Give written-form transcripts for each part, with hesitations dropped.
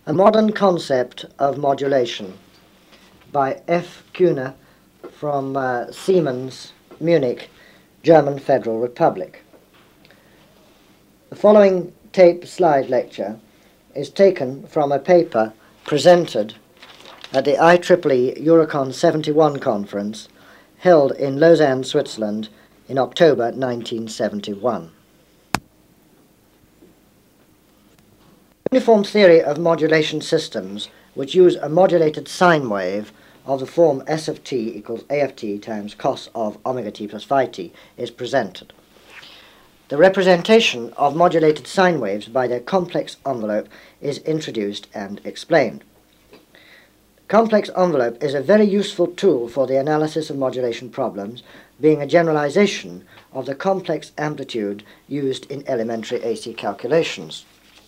A Modern Concept of Modulation by F. Kuhne from Siemens, Munich, German Federal Republic. The following tape slide lecture is taken from a paper presented at the IEEE Eurocon 71 conference held in Lausanne, Switzerland in October 1971. Uniform theory of modulation systems which use a modulated sine wave of the form S of t equals A of t times cos of omega t plus phi t is presented. The representation of modulated sine waves by their complex envelope is introduced and explained. Complex envelope is a very useful tool for the analysis of modulation problems, being a generalization of the complex amplitude used in elementary AC calculations.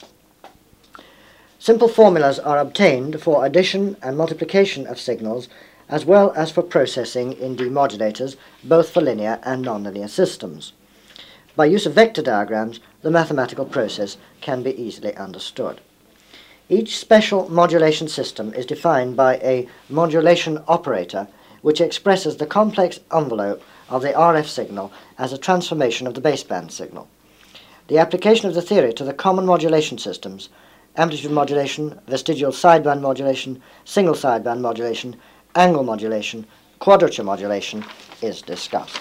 Simple formulas are obtained for addition and multiplication of signals, as well as for processing in demodulators, both for linear and nonlinear systems. By use of vector diagrams, the mathematical process can be easily understood. Each special modulation system is defined by a modulation operator which expresses the complex envelope of the RF signal as a transformation of the baseband signal. The application of the theory to the common modulation systems, amplitude modulation, vestigial sideband modulation, single sideband modulation, angle modulation, quadrature modulation, is discussed.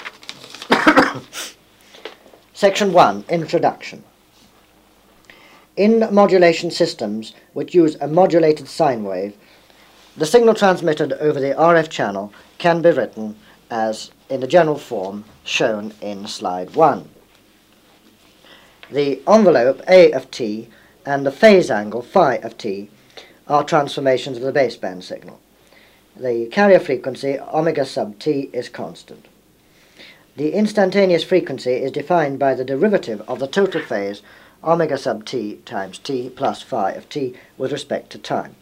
Section 1, Introduction. In modulation systems which use a modulated sine wave, the signal transmitted over the RF channel can be written as in the general form shown in slide 1. The envelope A of t and the phase angle phi of t are transformations of the baseband signal. The carrier frequency omega sub t is constant. The instantaneous frequency is defined by the derivative of the total phase omega sub t times t plus phi of t with respect to time.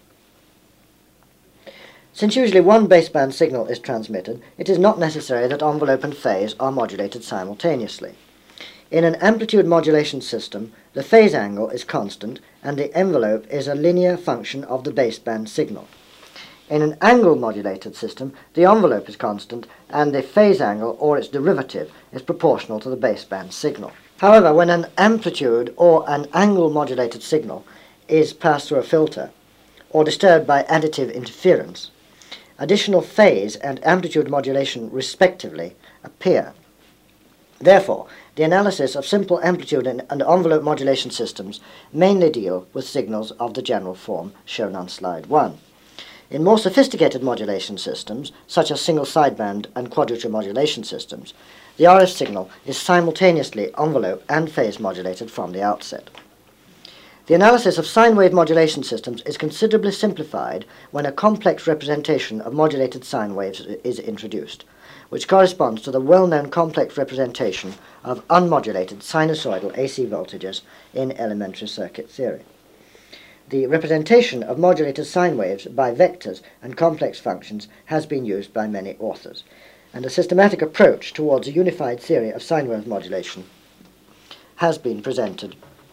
Since usually one baseband signal is transmitted, it is not necessary that envelope and phase are modulated simultaneously. In an amplitude modulation system, the phase angle is constant and the envelope is a linear function of the baseband signal. In an angle modulated system, the envelope is constant and the phase angle or its derivative is proportional to the baseband signal. However, when an amplitude or an angle modulated signal is passed through a filter or disturbed by additive interference, additional phase and amplitude modulation respectively appear. Therefore, the analysis of simple amplitude and envelope modulation systems mainly deal with signals of the general form shown on slide 1. In more sophisticated modulation systems, such as single sideband and quadrature modulation systems, the RF signal is simultaneously envelope and phase modulated from the outset. The analysis of sine wave modulation systems is considerably simplified when a complex representation of modulated sine waves is introduced, which corresponds to the well-known complex representation of unmodulated sinusoidal AC voltages in elementary circuit theory. The representation of modulated sine waves by vectors and complex functions has been used by many authors, and a systematic approach towards a unified theory of sine wave modulation has been presented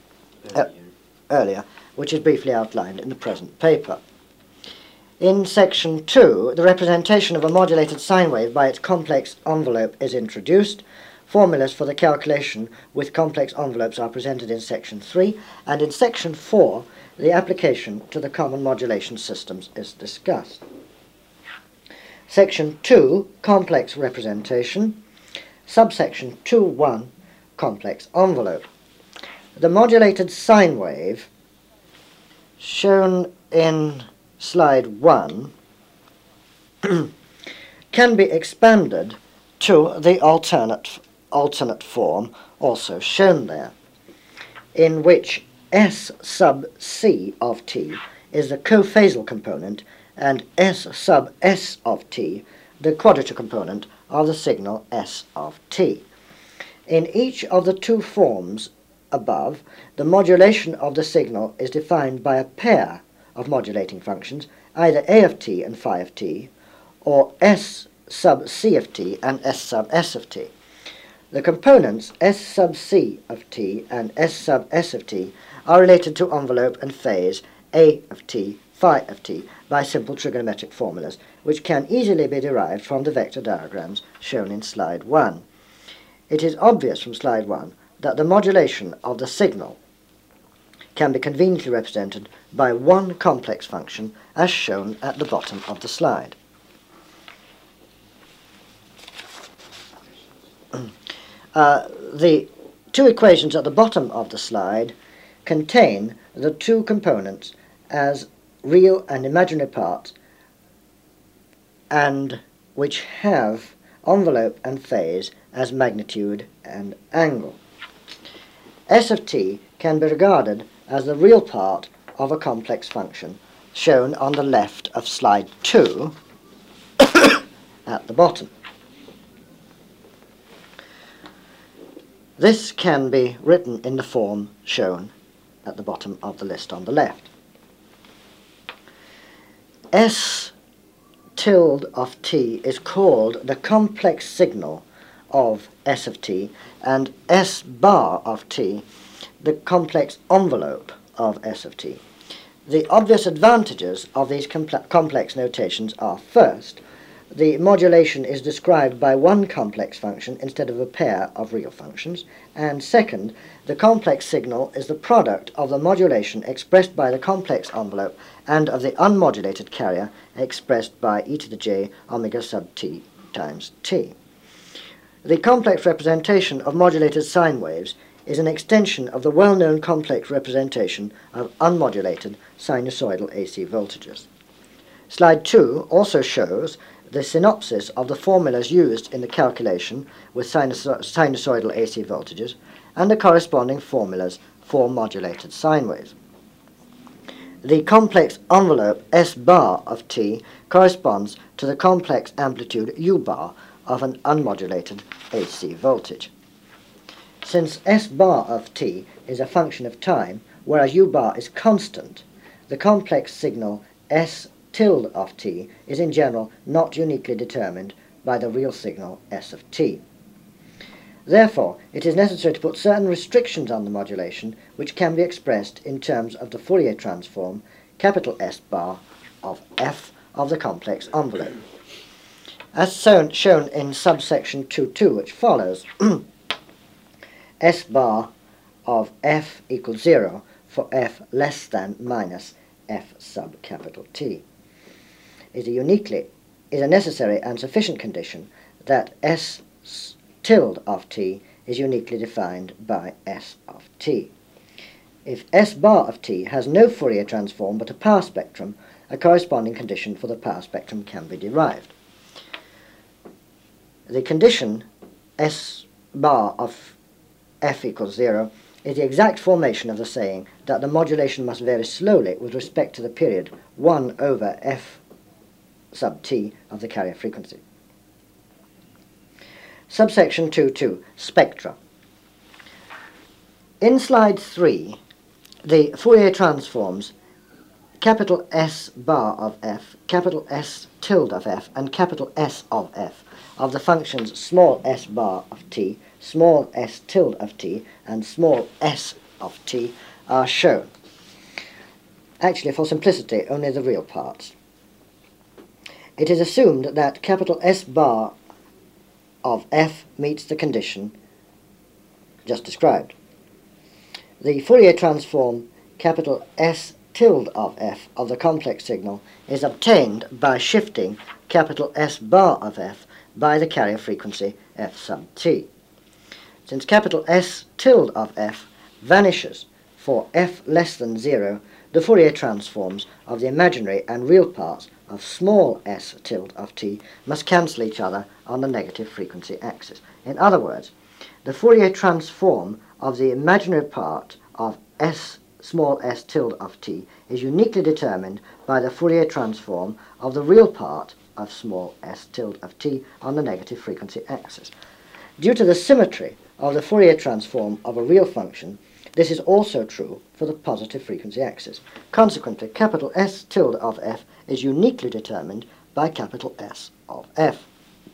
earlier, which is briefly outlined in the present paper. In section 2, the representation of a modulated sine wave by its complex envelope is introduced. Formulas for the calculation with complex envelopes are presented in section 3, and in section 4, the application to the common modulation systems is discussed. Section 2, Complex Representation. Subsection 2.1, Complex Envelope. The modulated sine wave, shown in slide 1, can be expanded to the alternate form also shown there, in which S sub c of t is the cophasal component and S sub s of t the quadrature component of the signal S of t. In each of the two forms above, the modulation of the signal is defined by a pair of modulating functions, either A of t and phi of t, or S sub c of t and S sub s of t. The components S sub c of t and S sub s of t are related to envelope and phase A of t, phi of t by simple trigonometric formulas, which can easily be derived from the vector diagrams shown in slide 1. It is obvious from slide 1 that the modulation of the signal can be conveniently represented by one complex function as shown at the bottom of the slide. The two equations at the bottom of the slide contain the two components as real and imaginary parts, and which have envelope and phase as magnitude and angle. S of t can be regarded as the real part of a complex function shown on the left of slide 2 at the bottom. This can be written in the form shown at the bottom of the list on the left. S tilde of t is called the complex signal of S of t, and S bar of t the complex envelope of S of t. The obvious advantages of these complex notations are, first, the modulation is described by one complex function instead of a pair of real functions, and second, the complex signal is the product of the modulation expressed by the complex envelope and of the unmodulated carrier expressed by e to the j omega sub t times t. The complex representation of modulated sine waves is an extension of the well-known complex representation of unmodulated sinusoidal AC voltages. Slide 2 also shows the synopsis of the formulas used in the calculation with sinusoidal AC voltages and the corresponding formulas for modulated sine waves. The complex envelope S bar of t corresponds to the complex amplitude U bar of an unmodulated AC voltage. Since S bar of t is a function of time, whereas U bar is constant, the complex signal S tilde of t is in general not uniquely determined by the real signal S of t. Therefore, it is necessary to put certain restrictions on the modulation, which can be expressed in terms of the Fourier transform capital S bar of f of the complex envelope. As shown in subsection 2.2, which follows, S bar of f equals 0 for f less than minus f sub capital T is a necessary and sufficient condition that S tilde of t is uniquely defined by S of t. If S bar of t has no Fourier transform but a power spectrum, a corresponding condition for the power spectrum can be derived. The condition S bar of f equals 0 is the exact formation of the saying that the modulation must vary slowly with respect to the period 1 over f sub t of the carrier frequency. Subsection 2.2, Spectra. In slide 3, the Fourier transforms capital S bar of f, capital S tilde of f, and capital S of f of the functions small s bar of t, small s tilde of t, and small s of t are shown. Actually, for simplicity, only the real parts. It is assumed that capital S bar of f meets the condition just described. The Fourier transform capital S tilde of f of the complex signal is obtained by shifting capital S bar of f by the carrier frequency f sub t. Since capital S tilde of f vanishes for f less than 0, the Fourier transforms of the imaginary and real parts of small s tilde of t must cancel each other on the negative frequency axis. In other words, the Fourier transform of the imaginary part of small s tilde of t is uniquely determined by the Fourier transform of the real part of small s tilde of t on the negative frequency axis. Due to the symmetry of the Fourier transform of a real function, this is also true for the positive frequency axis. Consequently, capital S tilde of f is uniquely determined by capital S of f.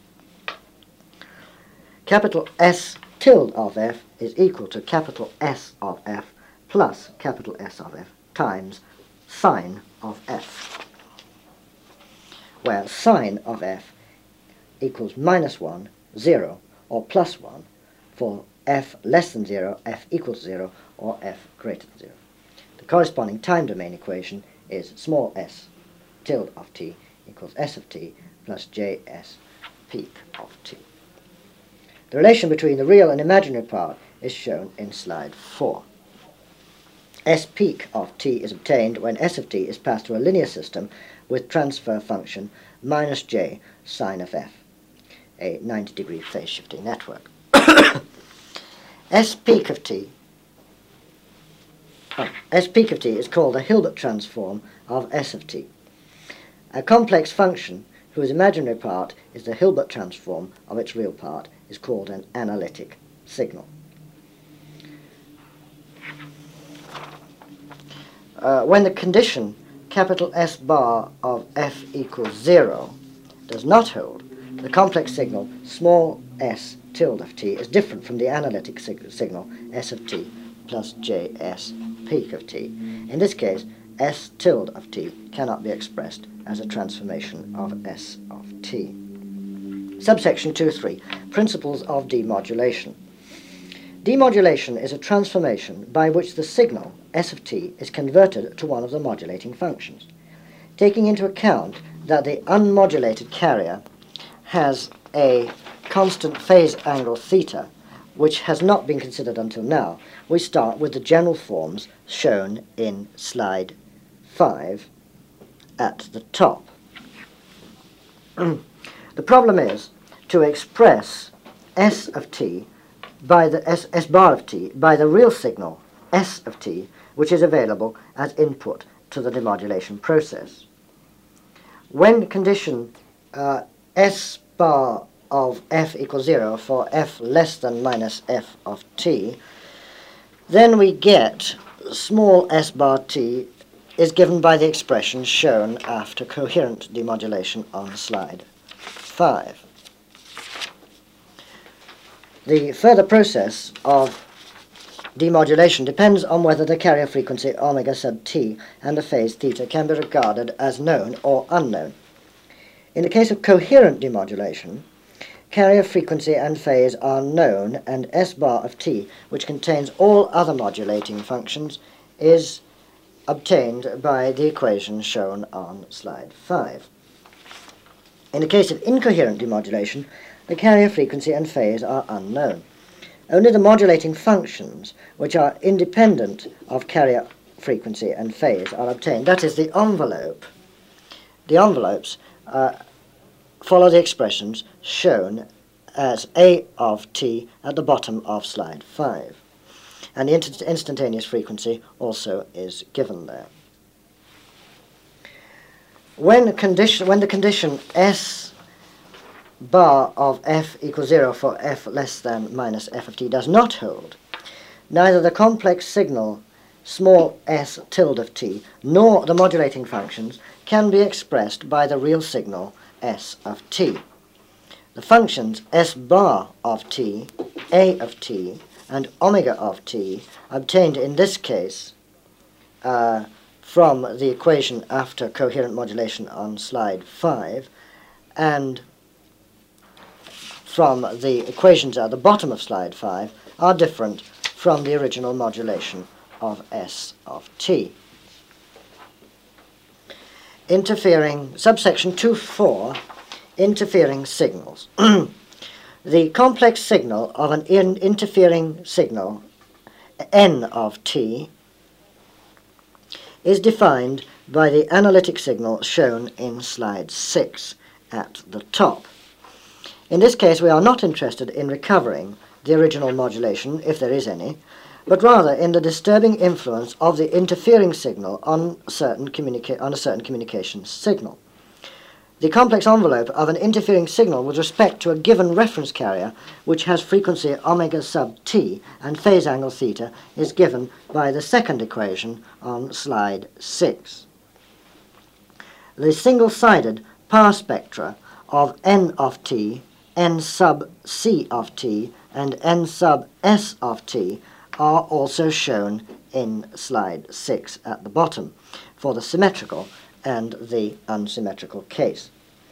Capital S tilde of f is equal to capital S of f plus capital S of f times sine of f, where sine of f equals -1, 0, or +1 for f less than 0, f equals 0, or f greater than 0. The corresponding time domain equation is small s tilde of t equals s of t plus js peak of t. The relation between the real and imaginary part is shown in slide 4. S peak of t is obtained when s of t is passed through a linear system with transfer function minus j sine of f, a 90-degree phase shifting network. S peak of t is called a Hilbert transform of s of t. A complex function whose imaginary part is the Hilbert transform of its real part is called an analytic signal. When the condition capital S bar of f equals 0 does not hold, the complex signal small s tilde of t is different from the analytic signal s of t plus js peak of t. In this case, s tilde of t cannot be expressed as a transformation of s of t. Subsection 2.3, Principles of Demodulation. Demodulation is a transformation by which the signal s of t is converted to one of the modulating functions. Taking into account that the unmodulated carrier has a constant phase angle theta, which has not been considered until now, we start with the general forms shown in slide 5 at the top. The problem is to express s of t by the s bar of t by the real signal s of t, which is available as input to the demodulation process. When condition s bar of f equals 0 for f less than minus f of t, then we get small s bar t is given by the expression shown after coherent demodulation on slide 5. The further process of demodulation depends on whether the carrier frequency omega sub t and the phase theta can be regarded as known or unknown. In the case of coherent demodulation, carrier frequency and phase are known, and s bar of t, which contains all other modulating functions, is obtained by the equation shown on slide 5. In the case of incoherent demodulation, the carrier frequency and phase are unknown. Only the modulating functions, which are independent of carrier frequency and phase, are obtained. That is, the envelope. The envelopes follow the expressions shown as a of t at the bottom of slide 5. And the instantaneous frequency also is given there. When the condition s bar of f equals 0 for f less than minus f of t does not hold, neither the complex signal small s tilde of t nor the modulating functions can be expressed by the real signal s of t. The functions s bar of t, a of t, and omega of t, obtained in this case from the equation after coherent modulation on slide 5, and from the equations at the bottom of slide 5, are different from the original modulation of s of t. Subsection 2.4, interfering signals. The complex signal of an interfering signal, n of t, is defined by the analytic signal shown in slide 6 at the top. In this case, we are not interested in recovering the original modulation, if there is any, but rather in the disturbing influence of the interfering signal on a certain communication signal. The complex envelope of an interfering signal with respect to a given reference carrier, which has frequency omega sub t and phase angle theta, is given by the second equation on slide 6. The single-sided power spectra of n of t, n sub c of t, and n sub s of t are also shown in slide 6 at the bottom. for the symmetrical and the unsymmetrical case.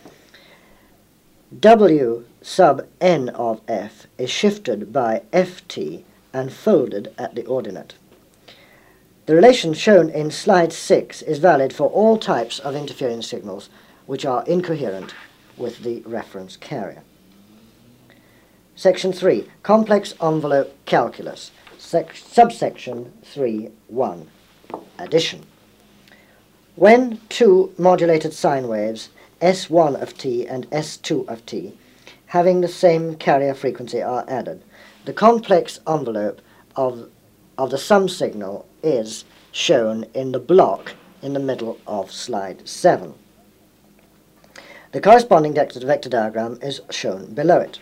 W sub n of f is shifted by ft and folded at the ordinate. The relation shown in slide 6 is valid for all types of interference signals which are incoherent with the reference carrier. Section 3. Complex envelope calculus. Subsection 3.1. Addition. When two modulated sine waves S1 of t and S2 of t having the same carrier frequency are added, the complex envelope of the sum signal is shown in the block in the middle of slide 7. The corresponding vector diagram is shown below it.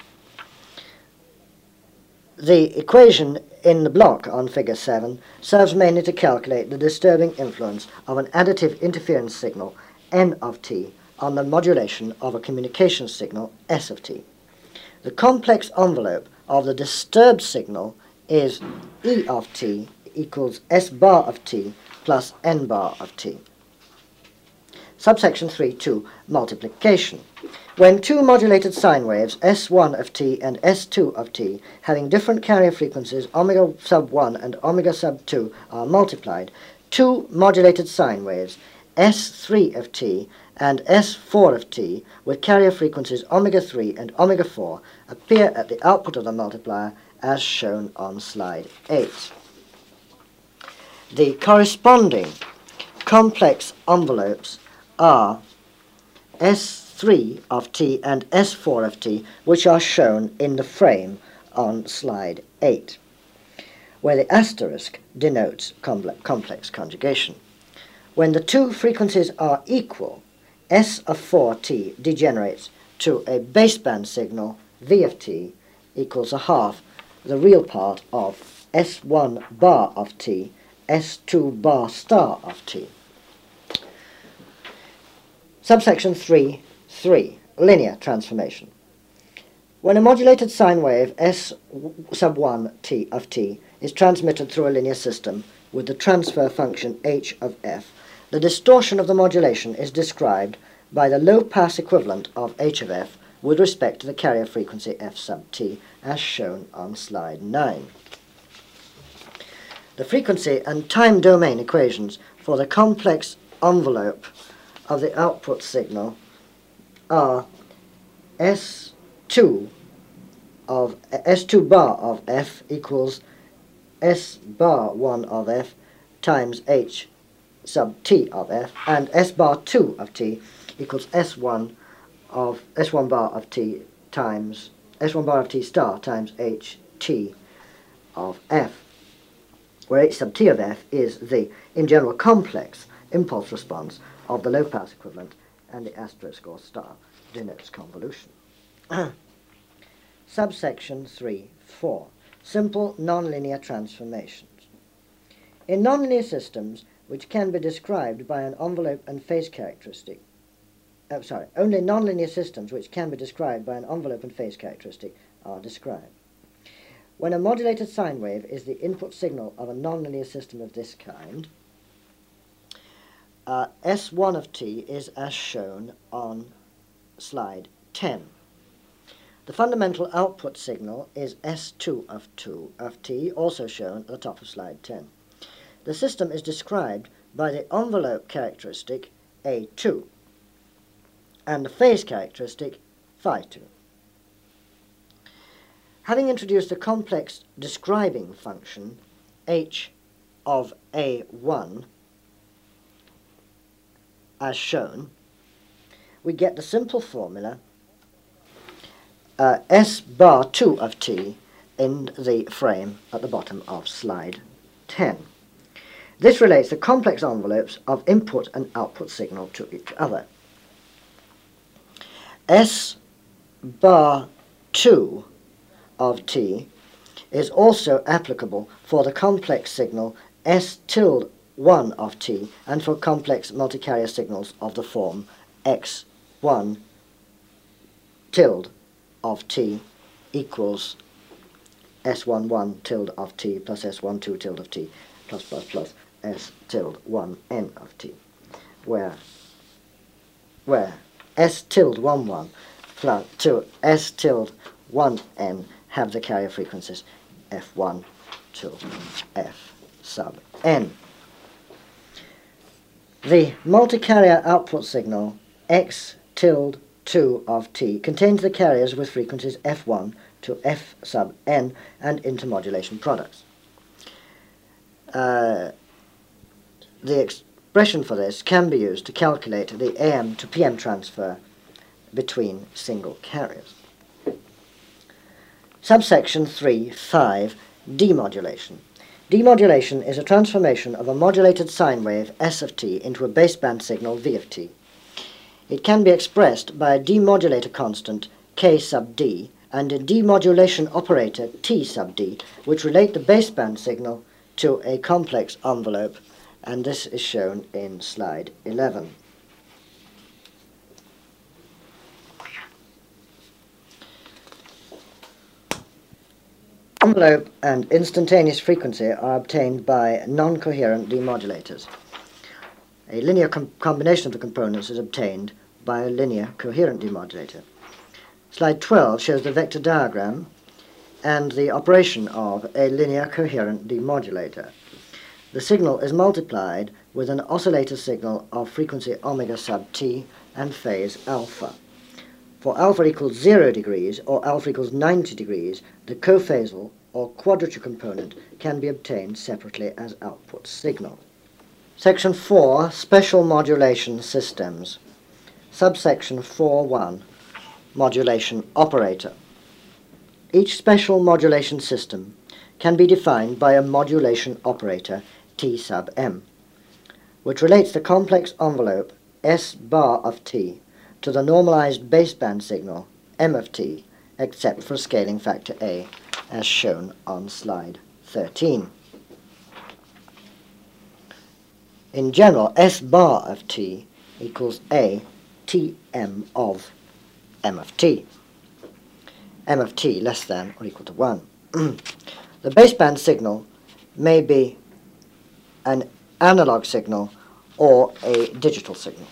The equation in the block on figure 7 serves mainly to calculate the disturbing influence of an additive interference signal n of t on the modulation of a communication signal s of t. The complex envelope of the disturbed signal is E of t equals S bar of t plus n bar of t. Subsection 3.2. Multiplication. When two modulated sine waves S1 of t and S2 of t having different carrier frequencies omega sub 1 and omega sub 2 are multiplied, two modulated sine waves S3 of t and S4 of t with carrier frequencies omega 3 and omega 4 appear at the output of the multiplier as shown on slide 8. The corresponding complex envelopes are S3 of t and S4 of t, which are shown in the frame on slide 8, where the asterisk denotes complex conjugation. When the two frequencies are equal, S of 4t degenerates to a baseband signal V of t equals a half the real part of S1 bar of t, S2 bar star of t. Subsection 3.3. Linear transformation. When a modulated sine wave S sub 1 t of t is transmitted through a linear system with the transfer function h of f, the distortion of the modulation is described by the low-pass equivalent of h of f with respect to the carrier frequency f sub t, as shown on slide 9. The frequency and time domain equations for the complex envelope of the output signal are S2 bar of f equals S bar 1 of f times h sub t of f, and S bar 2 of t equals S1 bar of t times S1 bar of t star times h t of f, where h sub t of f is the, in general, complex impulse response of the low-pass equivalent, and the asterisk or star denotes convolution. Subsection 3.4. Simple nonlinear transformations. In nonlinear systems which can be described by an envelope and phase characteristic, only nonlinear systems which can be described by an envelope and phase characteristic are described. When a modulated sine wave is the input signal of a nonlinear system of this kind, S1 of t is as shown on slide 10. The fundamental output signal is S2 of t, also shown at the top of slide 10. The system is described by the envelope characteristic A2 and the phase characteristic phi2. Having introduced the complex describing function h of A1 as shown, we get the simple formula S bar 2 of t in the frame at the bottom of slide 10. This relates the complex envelopes of input and output signal to each other. S bar 2 of t is also applicable for the complex signal S tilde 1 of t and for complex multicarrier signals of the form x1 tilde of t equals s11 tilde of t plus s12 tilde of t plus s tilde 1n of t. where S tilde 11 plus to S tilde 1n have the carrier frequencies F1 to F sub n. The multi-carrier output signal X tilde 2 of t contains the carriers with frequencies F1 to F sub n and intermodulation products. The expression for this can be used to calculate the AM to PM transfer between single carriers. Subsection 3.5 Demodulation. Demodulation is a transformation of a modulated sine wave S of t into a baseband signal V of t. It can be expressed by a demodulator constant K sub d and a demodulation operator T sub d, which relate the baseband signal to a complex envelope, and this is shown in slide 11. Envelope and instantaneous frequency are obtained by non-coherent demodulators. A linear combination of the components is obtained by a linear coherent demodulator. Slide 12 shows the vector diagram and the operation of a linear coherent demodulator. The signal is multiplied with an oscillator signal of frequency omega sub t and phase alpha. For alpha equals 0 degrees or alpha equals 90 degrees, the cophasal or quadrature component can be obtained separately as output signal. Section 4, Special Modulation Systems. Subsection 4.1, Modulation Operator. Each special modulation system can be defined by a modulation operator T sub m, which relates the complex envelope S bar of t to the normalized baseband signal M of t, except for scaling factor A, as shown on slide 13. In general, S bar of t equals A Tm of M of t. M of t less than or equal to 1. The baseband signal may be an analog signal or a digital signal.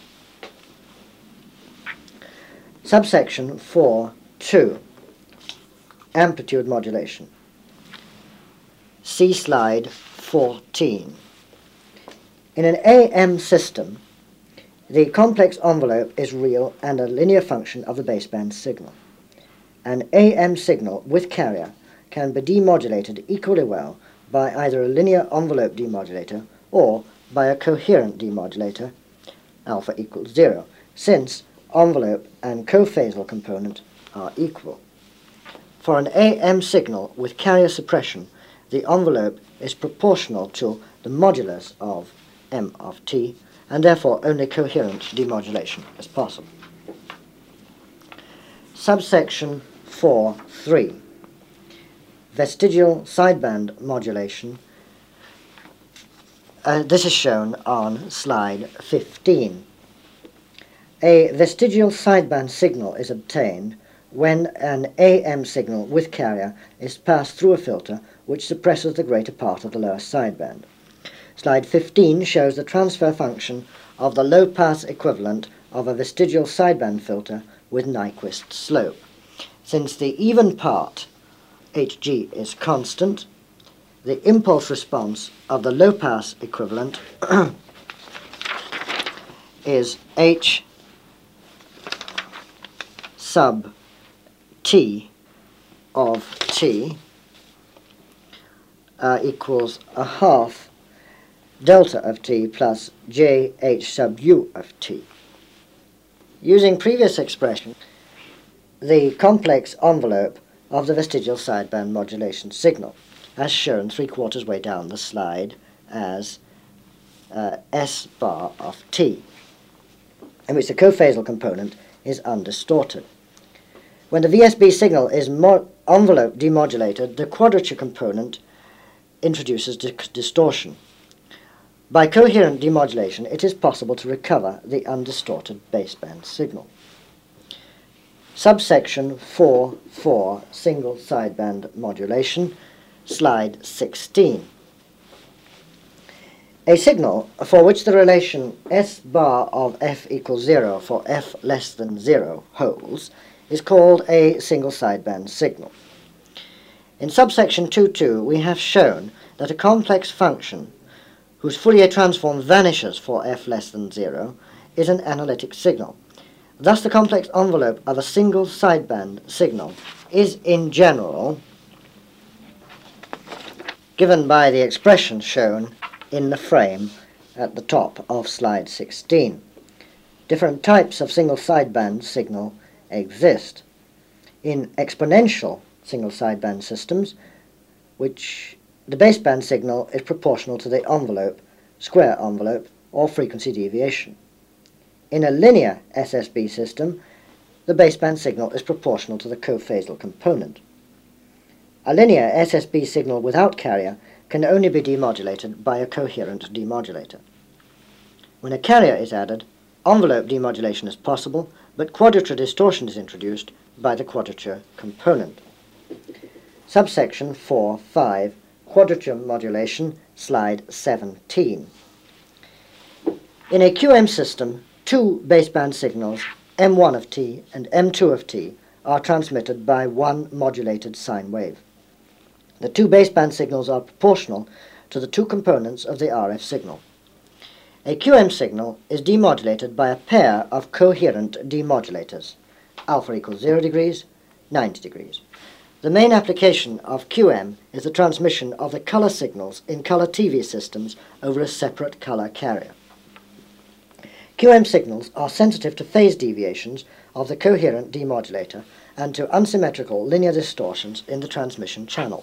Subsection 4.2 Amplitude Modulation. See slide 14. In an AM system, the complex envelope is real and a linear function of the baseband signal. An AM signal with carrier can be demodulated equally well by either a linear envelope demodulator or by a coherent demodulator, alpha equals 0, since envelope and cophasal component are equal. For an AM signal with carrier suppression, the envelope is proportional to the modulus of M of t, and therefore only coherent demodulation is possible. Subsection 4.3 Vestigial sideband modulation. This is shown on slide 15. A vestigial sideband signal is obtained when an AM signal with carrier is passed through a filter which suppresses the greater part of the lower sideband. Slide 15 shows the transfer function of the low-pass equivalent of a vestigial sideband filter with Nyquist slope. Since the even part, Hg, is constant, the impulse response of the low-pass equivalent is H sub t of t equals a half delta of t plus jh sub u of t. Using previous expression, the complex envelope of the vestigial sideband modulation signal, as shown 3/4 way down the slide as S bar of t, in which the cophasal component is undistorted. When the VSB signal is envelope demodulated, the quadrature component introduces distortion. By coherent demodulation, it is possible to recover the undistorted baseband signal. Subsection 4.4 Single sideband modulation, slide 16. A signal for which the relation S bar of f equals 0 for f less than 0 holds is called a single sideband signal. In subsection 2.2 we have shown that a complex function whose Fourier transform vanishes for f less than 0 is an analytic signal. Thus the complex envelope of a single sideband signal is in general given by the expression shown in the frame at the top of slide 16. Different types of single sideband signal exist. In exponential single sideband systems, which the baseband signal is proportional to the envelope, square envelope, or frequency deviation. In a linear SSB system, the baseband signal is proportional to the cophasal component. A linear SSB signal without carrier can only be demodulated by a coherent demodulator. When a carrier is added, envelope demodulation is possible, but quadrature distortion is introduced by the quadrature component. Subsection 4.5, Quadrature modulation, slide 17. In a QM system, two baseband signals, M1 of t and M2 of t, are transmitted by one modulated sine wave. The two baseband signals are proportional to the two components of the RF signal. A QM signal is demodulated by a pair of coherent demodulators, alpha equals 0 degrees, 90 degrees. The main application of QM is the transmission of the color signals in color TV systems over a separate color carrier. QM signals are sensitive to phase deviations of the coherent demodulator and to unsymmetrical linear distortions in the transmission channel.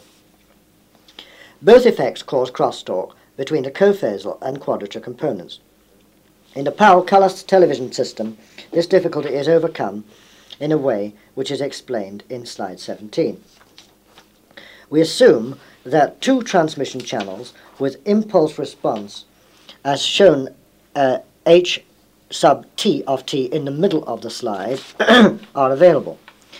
Both effects cause crosstalk between the cophasal and quadrature components. In the PAL color television system, this difficulty is overcome in a way which is explained in slide 17. We assume that two transmission channels with impulse response, as shown H sub t of t in the middle of the slide, are available.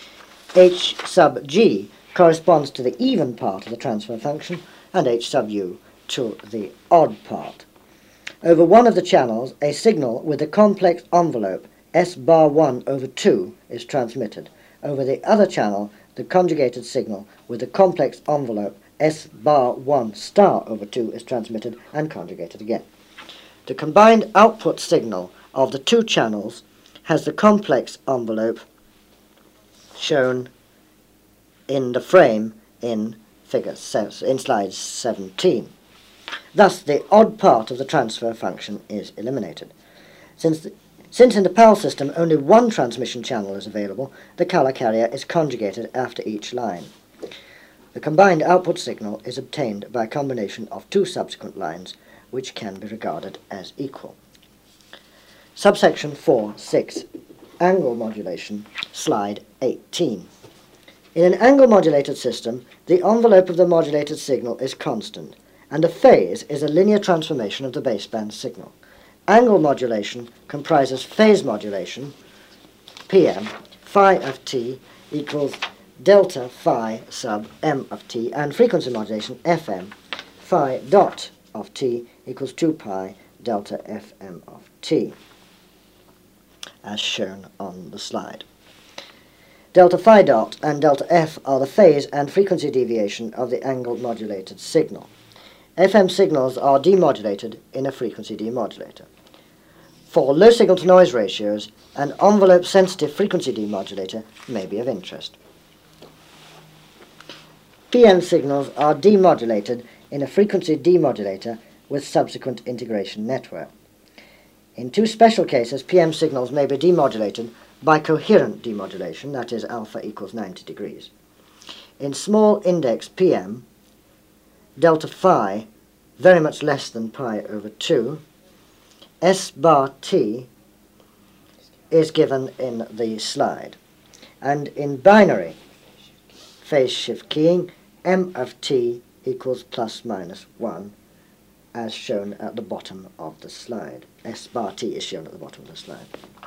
H sub g corresponds to the even part of the transfer function, and H sub u to the odd part. Over one of the channels, a signal with a complex envelope S bar 1 over 2 is transmitted. Over the other channel, the conjugated signal with the complex envelope S bar 1 star over 2 is transmitted and conjugated again. The combined output signal of the two channels has the complex envelope shown in the frame in slide 17. Thus, the odd part of the transfer function is eliminated. Since in the PAL system only one transmission channel is available, the color carrier is conjugated after each line. The combined output signal is obtained by a combination of two subsequent lines, which can be regarded as equal. Subsection 4.6, Angle modulation, slide 18. In an angle-modulated system, the envelope of the modulated signal is constant, and a phase is a linear transformation of the baseband signal. Angle modulation comprises phase modulation, PM, phi of t equals delta phi sub m of t, and frequency modulation, FM, phi dot of t equals 2 pi delta fm of t, as shown on the slide. Delta phi dot and delta f are the phase and frequency deviation of the angle modulated signal. FM signals are demodulated in a frequency demodulator. For low signal to noise ratios, an envelope sensitive frequency demodulator may be of interest. PM signals are demodulated in a frequency demodulator with subsequent integration network. In two special cases, PM signals may be demodulated by coherent demodulation, that is, alpha equals 90 degrees. In small index PM, delta phi very much less than pi over 2, S bar t is given in the slide. And in binary phase shift keying, m of t equals plus minus 1, as shown at the bottom of the slide. S bar t is shown at the bottom of the slide.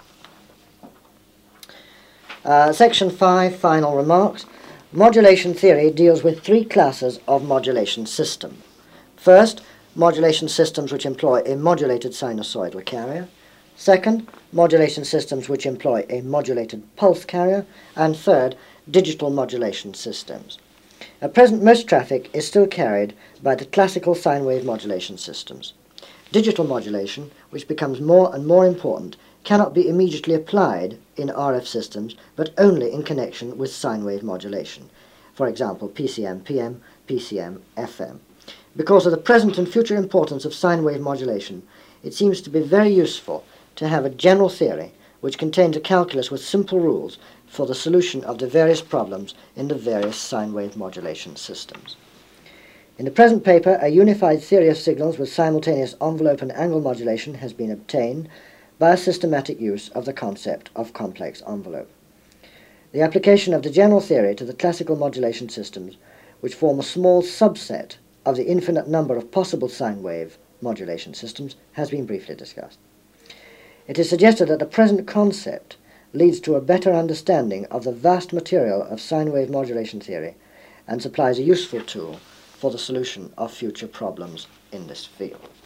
Section 5, final remarks. Modulation theory deals with three classes of modulation system. First, modulation systems which employ a modulated sinusoidal carrier. Second, modulation systems which employ a modulated pulse carrier. And third, digital modulation systems. At present, most traffic is still carried by the classical sine wave modulation systems. Digital modulation, which becomes more and more important, cannot be immediately applied in RF systems, but only in connection with sine wave modulation. For example, PCM-PM, PCM-FM. Because of the present and future importance of sine wave modulation, it seems to be very useful to have a general theory which contains a calculus with simple rules for the solution of the various problems in the various sine wave modulation systems. In the present paper, a unified theory of signals with simultaneous envelope and angle modulation has been obtained by a systematic use of the concept of complex envelope. The application of the general theory to the classical modulation systems, which form a small subset of the infinite number of possible sine wave modulation systems, has been briefly discussed. It is suggested that the present concept leads to a better understanding of the vast material of sine wave modulation theory and supplies a useful tool for the solution of future problems in this field.